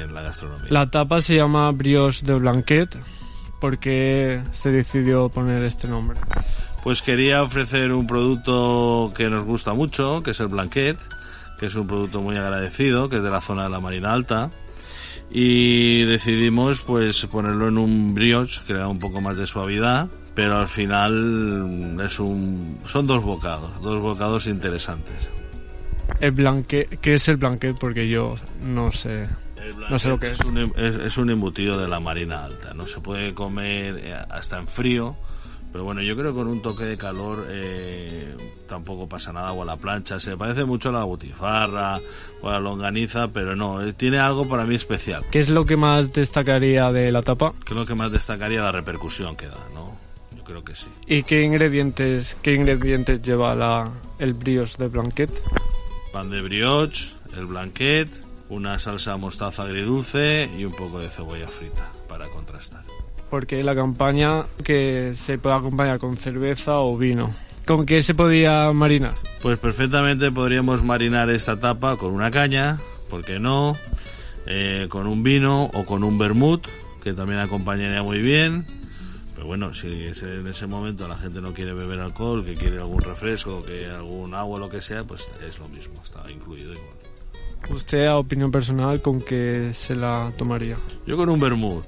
en la gastronomía. La tapa se llama Brioche de Blanquet. ¿Por qué se decidió poner este nombre? Pues quería ofrecer un producto que nos gusta mucho, que es el Blanquet, que es un producto muy agradecido, que es de la zona de la Marina Alta, y decidimos pues ponerlo en un brioche que le da un poco más de suavidad, pero al final son dos bocados interesantes. El Blanquet, ¿qué es el Blanquet? Porque yo no sé. No sé lo que es. Es un embutido de la Marina Alta, no se puede comer hasta en frío, pero bueno, yo creo que con un toque de calor tampoco pasa nada, o a la plancha. Se parece mucho a la butifarra o a la longaniza, pero no, tiene algo para mí especial. ¿Qué es lo que más destacaría de la tapa? Creo que más destacaría la repercusión que da, ¿no? Yo creo que sí. ¿Y qué ingredientes lleva el brioche de Blanquet? Pan de brioche, el Blanquet, una salsa mostaza agridulce y un poco de cebolla frita para contrastar. Porque la campaña que se puede acompañar con cerveza o vino. ¿Con qué se podía marinar? Pues perfectamente podríamos marinar esta tapa con una caña, ¿por qué no? Con un vino o con un vermut, que también acompañaría muy bien. Pero bueno, si en ese momento la gente no quiere beber alcohol, que quiere algún refresco, que algún agua, lo que sea, pues es lo mismo, está incluido igual. ¿Usted, a opinión personal, con qué se la tomaría? Yo con un vermut,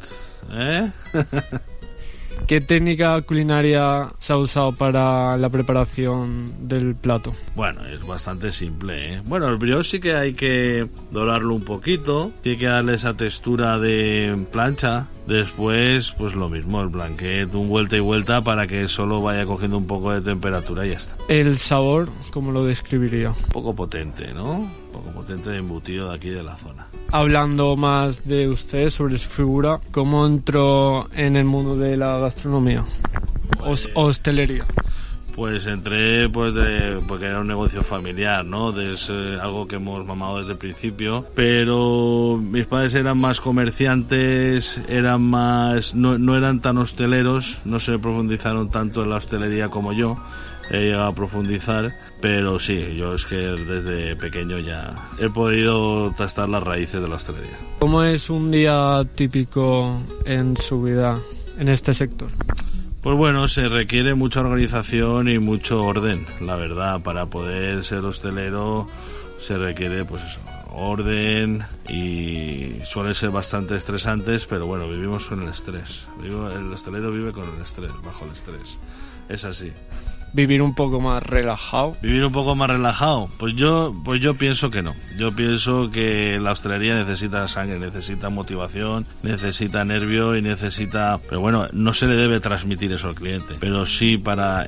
¿Qué técnica culinaria se ha usado para la preparación del plato? Bueno, es bastante simple, Bueno, el brioche sí que hay que dorarlo un poquito, tiene que darle esa textura de plancha. Después, pues lo mismo, el Blanquet, un vuelta y vuelta para que solo vaya cogiendo un poco de temperatura y ya está. ¿El sabor, cómo lo describiría? Un poco potente, ¿no? Un poco potente de embutido de aquí de la zona. Hablando más de usted, sobre su figura, ¿cómo entró en el mundo de la gastronomía? Hostelería. Pues entré porque era un negocio familiar, ¿no? Es algo que hemos mamado desde el principio, pero mis padres eran más comerciantes, no eran tan hosteleros, no se profundizaron tanto en la hostelería como yo. He llegado a profundizar, pero sí, yo es que desde pequeño ya he podido tastar las raíces de la hostelería. ¿Cómo es un día típico en su vida en este sector? Pues bueno, se requiere mucha organización y mucho orden, la verdad. Para poder ser hostelero se requiere, pues eso, orden, y suelen ser bastante estresantes, pero bueno, vivimos con el estrés. El hostelero vive con el estrés, bajo el estrés. Es así. ¿Vivir un poco más relajado? ¿Vivir un poco más relajado? Pues yo pienso que no. Yo pienso que la hostelería necesita sangre, necesita motivación, necesita nervio y necesita... Pero bueno, no se le debe transmitir eso al cliente. Pero sí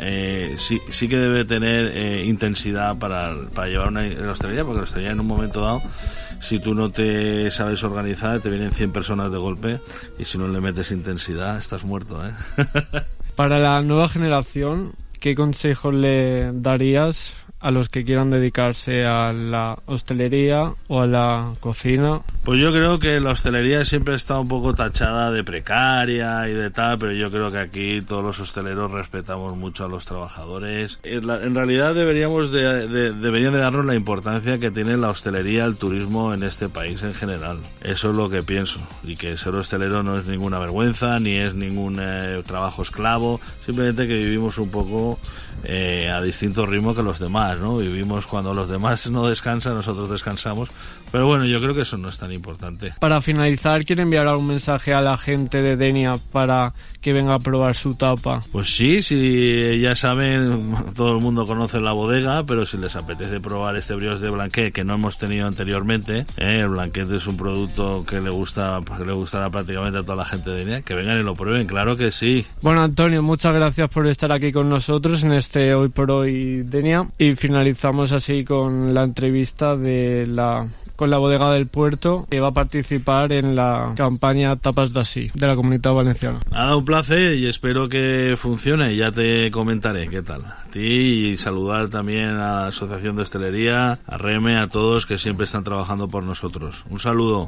sí que debe tener intensidad para llevar la hostelería, porque la hostelería en un momento dado, si tú no te sabes organizar, te vienen 100 personas de golpe, y si no le metes intensidad, estás muerto, Para la nueva generación, ¿qué consejos le darías a los que quieran dedicarse a la hostelería o a la cocina? Pues yo creo que la hostelería siempre está un poco tachada de precaria y de tal, pero yo creo que aquí todos los hosteleros respetamos mucho a los trabajadores. En realidad deberían de darnos la importancia que tiene la hostelería, el turismo en este país en general. Eso es lo que pienso, y que ser hostelero no es ninguna vergüenza, ni es ningún trabajo esclavo, simplemente que vivimos un poco a distinto ritmo que los demás, ¿no? Vivimos cuando los demás no descansan, nosotros descansamos, pero bueno, yo creo que eso no es tan importante. Para finalizar, ¿quiere enviar algún mensaje a la gente de Denia para que venga a probar su tapa? Pues sí, ya saben, todo el mundo conoce la bodega, pero si les apetece probar este brioche de Blanquet que no hemos tenido anteriormente, el Blanquet es un producto que le gustará prácticamente a toda la gente de Denia, que vengan y lo prueben, claro que sí. Bueno, Antonio, muchas gracias por estar aquí con nosotros en este Hoy por Hoy Denia, y finalizamos así con la entrevista con la bodega del Puerto, que va a participar en la campaña Tapas d'Ací de la Comunitat Valenciana. Nada, un placer, y espero que funcione, ya te comentaré qué tal. A ti, y saludar también a la Asociación de Hostelería, a Reme, a todos que siempre están trabajando por nosotros. Un saludo.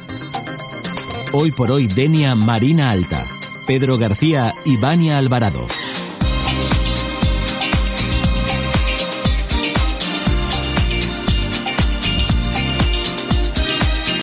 Hoy por Hoy Denia Marina Alta. Pedro García y Vania Alvarado.